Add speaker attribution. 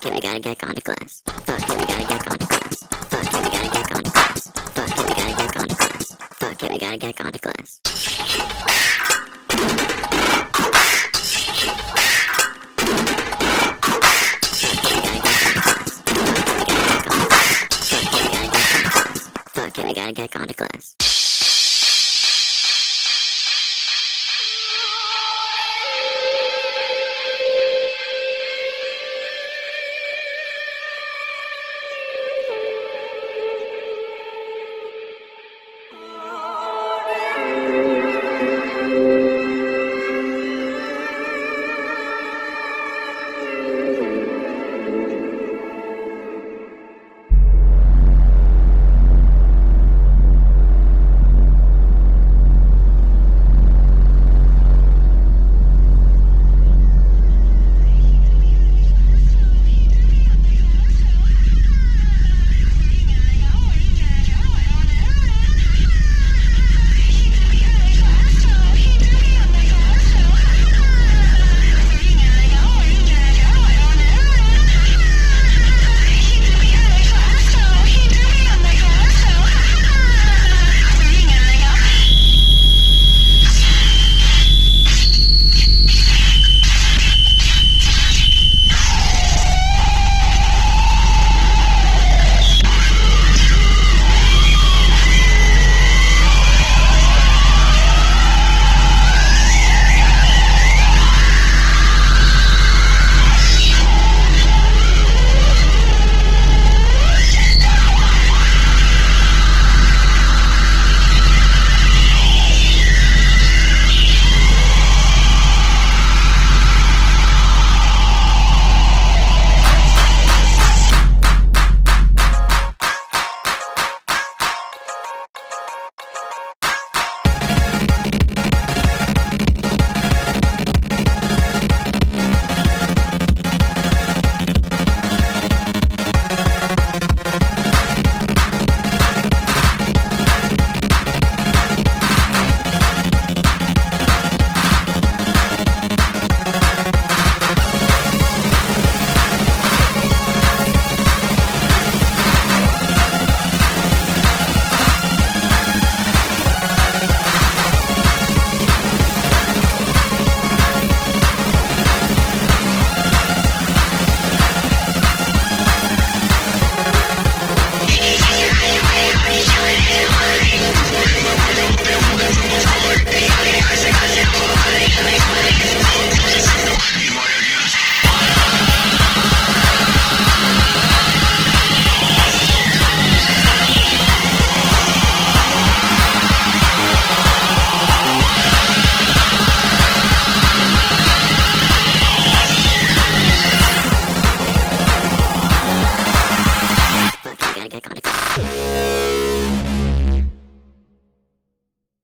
Speaker 1: it, we gotta get gone to class. Fuck it, we gotta get gone to class. Fuck it, we gotta get gone to class. Fuck it, we gotta get gone to class. Fuck it, we gotta get gone to class. Fuck it, we gotta get gone to class.